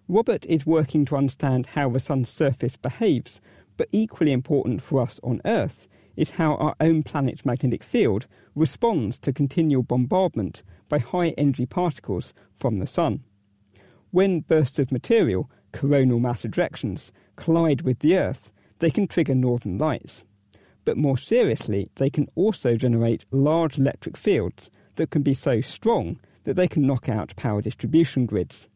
Robert is working to understand how the sun's surface behaves, but equally important for us on Earth is how our own planet's magnetic field responds to continual bombardment by high-energy particles from the sun. When bursts of material, coronal mass ejections, collide with the Earth, they can trigger northern lights. But more seriously, they can also generate large electric fields that can be so strong that they can knock out power distribution grids.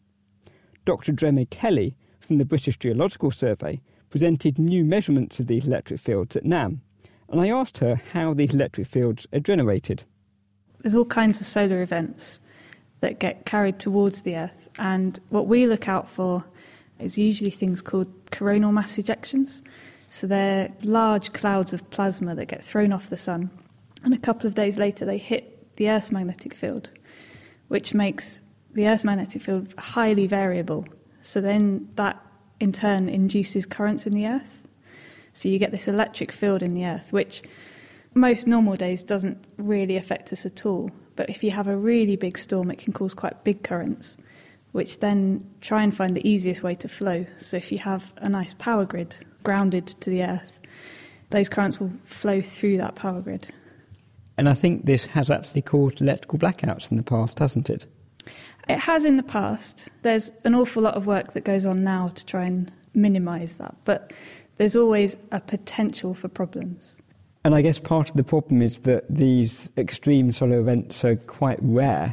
Dr. Dremel Kelly from the British Geological Survey presented new measurements of these electric fields at NAM, and I asked her how these electric fields are generated. There's all kinds of solar events that get carried towards the Earth, and what we look out for is usually things called coronal mass ejections. So they're large clouds of plasma that get thrown off the sun, and a couple of days later they hit the Earth's magnetic field, which makes the Earth's magnetic field highly variable. So then that in turn induces currents in the Earth. So you get this electric field in the Earth, which most normal days doesn't really affect us at all. But if you have a really big storm, it can cause quite big currents, which then try and find the easiest way to flow. So if you have a nice power grid grounded to the Earth, those currents will flow through that power grid. And I think this has actually caused electrical blackouts in the past, hasn't it? It has in the past. There's an awful lot of work that goes on now to try and minimise that, but there's always a potential for problems. And I guess part of the problem is that these extreme solar events are quite rare,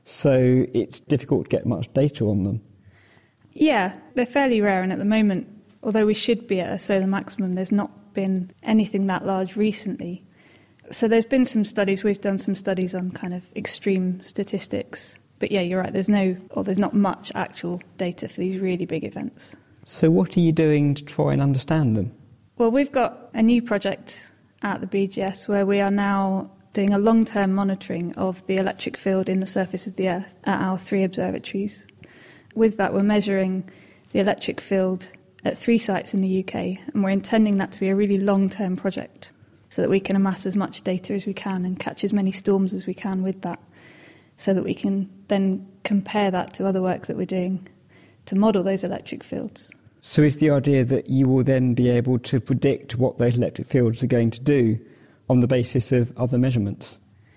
so it's difficult to get much data on them. Yeah, they're fairly rare, and at the moment, although we should be at a solar maximum, there's not been anything that large recently. So there's been some studies, we've done some studies on kind of extreme statistics. But yeah, you're right, there's not much actual data for these really big events. So what are you doing to try and understand them? Well, we've got a new project at the BGS where we are now doing a long-term monitoring of the electric field in the surface of the Earth at our 3 observatories. With that, we're measuring the electric field at 3 sites in the UK, and we're intending that to be a really long-term project so that we can amass as much data as we can and catch as many storms as we can with that, so that we can then compare that to other work that we're doing to model those electric fields. So is the idea that you will then be able to predict what those electric fields are going to do on the basis of other measurements?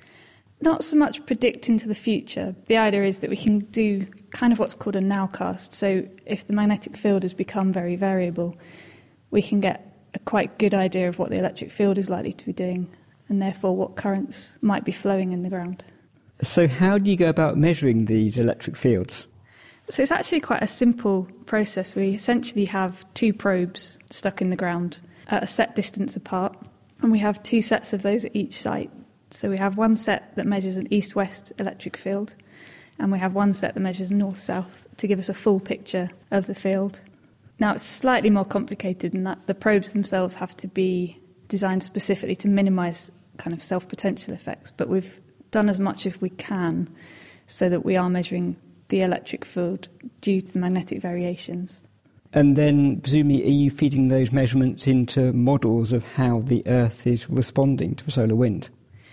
Not so much predict into the future. The idea is that we can do kind of what's called a nowcast. So if the magnetic field has become very variable, we can get a quite good idea of what the electric field is likely to be doing, and therefore what currents might be flowing in the ground. So how do you go about measuring these electric fields? So it's actually quite a simple process. We essentially have 2 probes stuck in the ground at a set distance apart, and we have 2 sets of those at each site. So we have one set that measures an east-west electric field, and we have one set that measures north-south to give us a full picture of the field. Now, it's slightly more complicated in that the probes themselves have to be designed specifically to minimise kind of self-potential effects, but we've done as much as we can so that we are measuring the electric field due to the magnetic variations. And then, presumably, are you feeding those measurements into models of how the Earth is responding to the solar wind?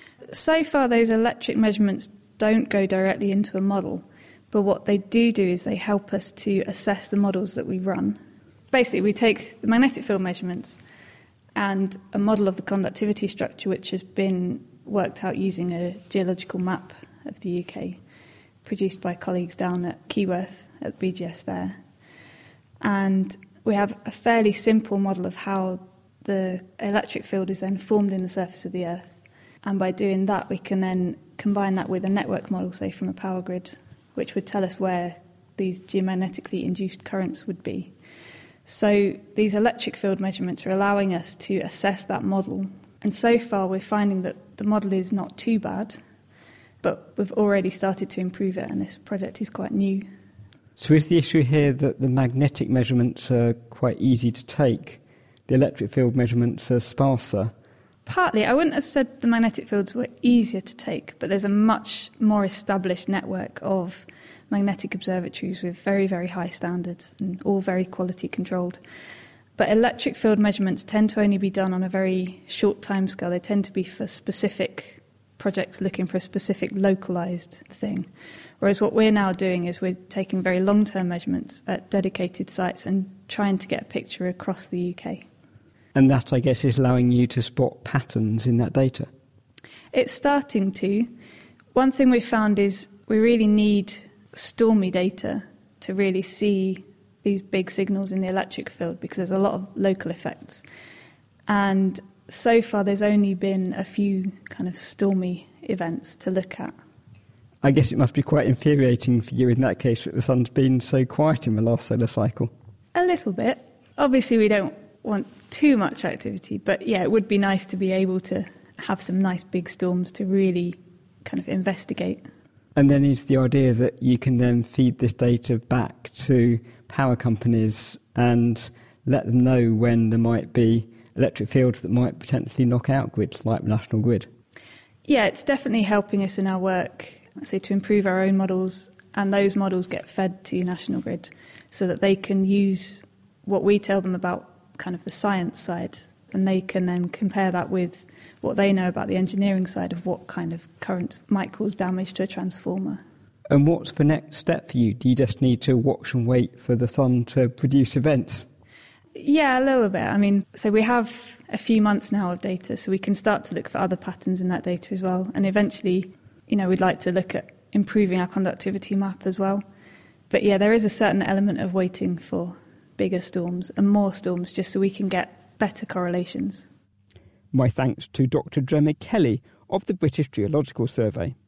So far, those electric measurements don't go directly into a model, but what they do is they help us to assess the models that we run. Basically, we take the magnetic field measurements and a model of the conductivity structure, which has been worked out using a geological map of the UK, produced by colleagues down at Keyworth at BGS there. And we have a fairly simple model of how the electric field is then formed in the surface of the Earth. And by doing that, we can then combine that with a network model, say from a power grid, which would tell us where these geomagnetically induced currents would be. So these electric field measurements are allowing us to assess that model. And so far, we're finding that the model is not too bad, but we've already started to improve it, and this project is quite new. So is the issue here that the magnetic measurements are quite easy to take, the electric field measurements are sparser? Partly. I wouldn't have said the magnetic fields were easier to take, but there's a much more established network of magnetic observatories with very, very high standards and all very quality controlled. But electric field measurements tend to only be done on a very short timescale. They tend to be for specific projects looking for a specific localised thing. Whereas what we're now doing is we're taking very long-term measurements at dedicated sites and trying to get a picture across the UK. And that, I guess, is allowing you to spot patterns in that data. It's starting to. One thing we've found is we really need stormy data to really see these big signals in the electric field, because there's a lot of local effects. And so far there's only been a few kind of stormy events to look at. I guess it must be quite infuriating for you in that case that the sun's been so quiet in the last solar cycle. A little bit. Obviously we don't want too much activity, but yeah, it would be nice to be able to have some nice big storms to really kind of investigate. And then is the idea that you can then feed this data back to power companies and let them know when there might be electric fields that might potentially knock out grids like the National Grid? Yeah, it's definitely helping us in our work, so to improve our own models, and those models get fed to National Grid so that they can use what we tell them about kind of the science side, and they can then compare that with what they know about the engineering side of what kind of current might cause damage to a transformer. And what's the next step for you? Do you just need to watch and wait for the sun to produce events? Yeah, a little bit. I mean, so we have a few months now of data, so we can start to look for other patterns in that data as well. And eventually, we'd like to look at improving our conductivity map as well. But yeah, there is a certain element of waiting for bigger storms and more storms just so we can get better correlations. My thanks to Dr. Gemma Kelly of the British Geological Survey.